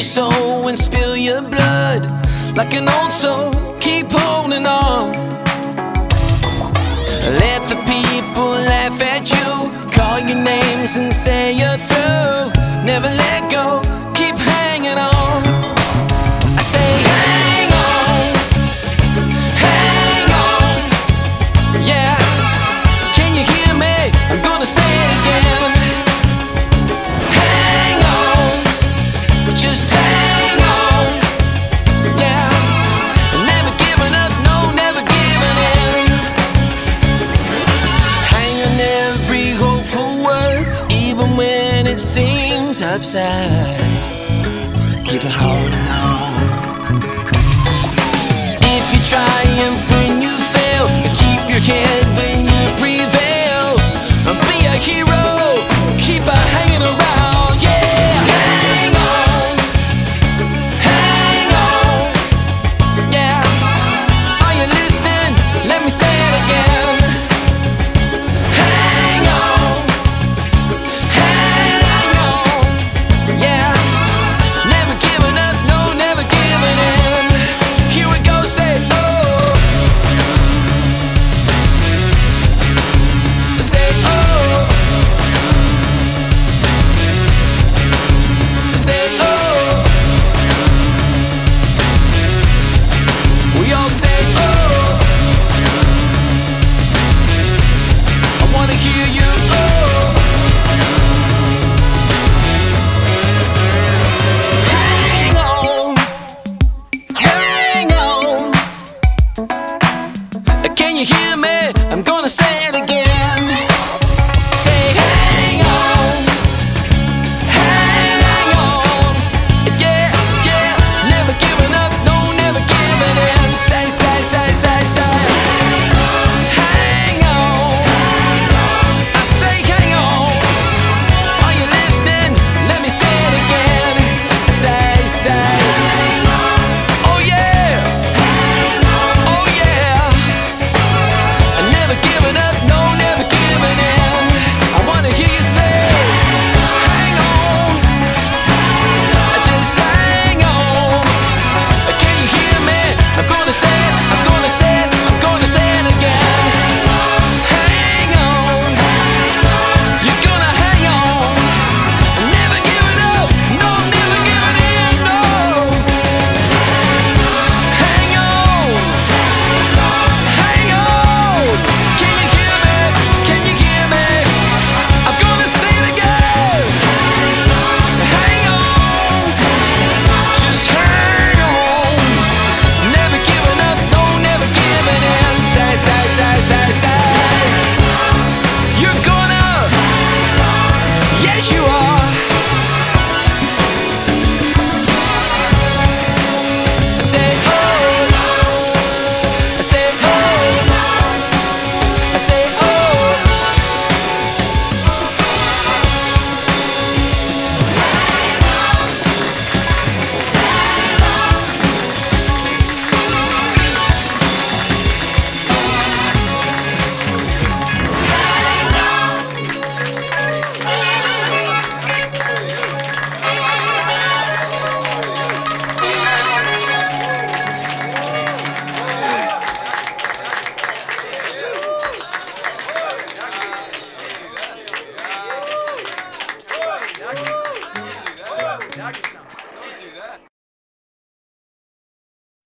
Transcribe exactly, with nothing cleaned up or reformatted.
soul and spill your blood. Like an old soul, keep holding on. Let the people laugh at you, call your names and say you're through. Never let go, keep hanging on. I say hang on, hang on. Yeah, can you hear me? I'm gonna say it again. Hang on, just hang on. Yeah, never giving up, no, never giving in. Hang on every hopeful word, even when it seems upside. Keep it holding on. If you triumph when you fail, keep your head when you prevail. Be a hero, keep on hanging around. Yeah, hang on, hang on. Yeah, are you listening? Let me say it again. Hang on, hang on. Yeah, never giving up, no, never giving in. Here we go, say oh. Say oh. Say oh. We all say oh. I wanna hear you oh. Hang on, hang on. Can you hear me? I'm gonna say it again. Say hang on, hang on. Yeah, yeah, never giving up, no, never giving in. Say, say, say, say, say. Hang on. I say hang on. Are you listening? Let me say it again. Say, say. Oh yeah. Oh yeah. Never giving up, no, never giving in. I wanna hear you say, hang on. Just hang on. Can you hear me? I'm gonna say it, I'm gonna say it, I'm gonna say it again. Hang on. You're gonna hang on. Never giving up, no, never giving in, no. Hang on. Hang on. Can you hear me? Can you hear me? I'm gonna say it again. Hang on. Just hang on. Never giving up, no, never giving in. Say, say, say, say, say. You're gonna. Yes, you are. I say oh. I say oh. I say oh. Now you